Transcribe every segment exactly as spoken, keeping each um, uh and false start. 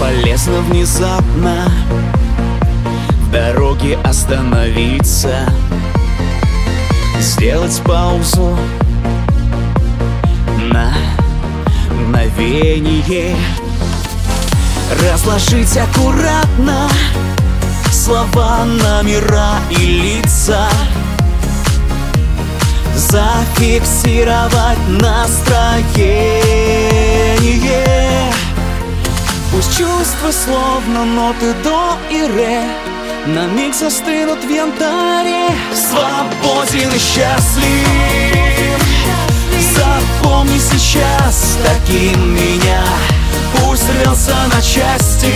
Полезно внезапно в дороге остановиться, сделать паузу на мгновение, разложить аккуратно слова, номера и лица, зафиксировать настроение. Пусть чувства словно ноты до и ре на миг застынут в янтаре. Свободен и счастлив, запомни сейчас таким меня. Пусть рвется на части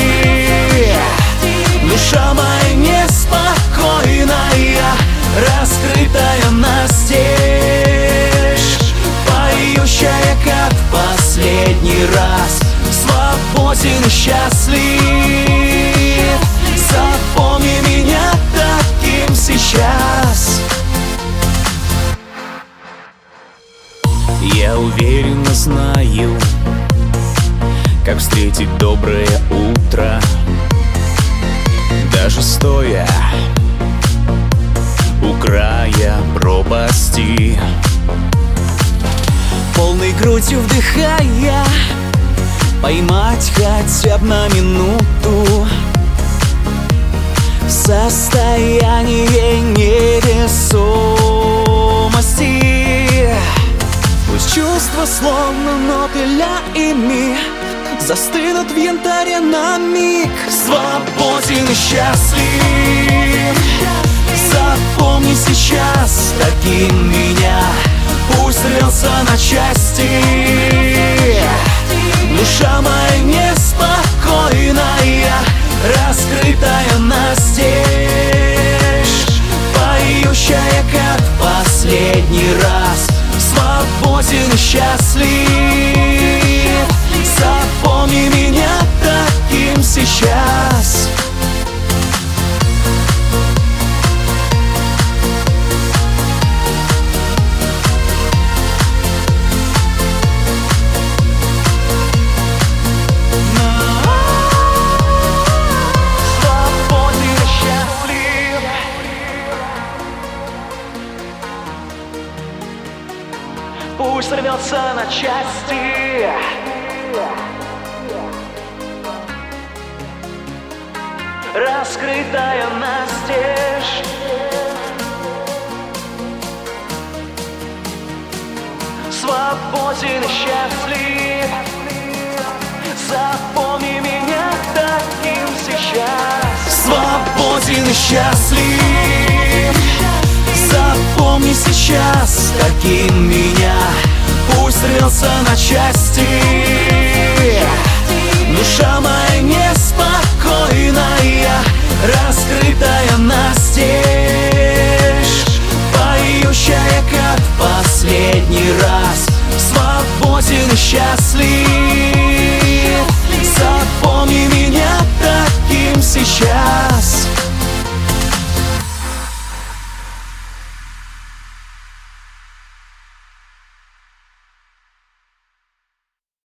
душа моя неспокойная, раскрытая настежь, поющая как в последний раз. Свободен и счастлив, запомни меня таким сейчас. Я уверенно знаю, как встретить доброе утро, даже стоя у края пропасти, полной грудью вдыхая, поймать хотя бы на минуту состояние невесомости. Пусть чувства словно ноты ля и ми застынут в янтаре на миг. Свободен и счастлив, запомни сейчас таким меня. Пусть рвется на части душа моя неспокойная, раскрытая настежь, поющая как в последний раз. Свободен и счастлив, запомни меня таким сейчас. Пусть рвется на части раскрытая настежь, свободен и счастлив, запомни меня таким сейчас. Свободен и счастлив, запомни сейчас таким меня. Пусть рвется на части душа моя неспокойная, раскрытая настежь, поющая как в последний раз. Свободен и счастлив,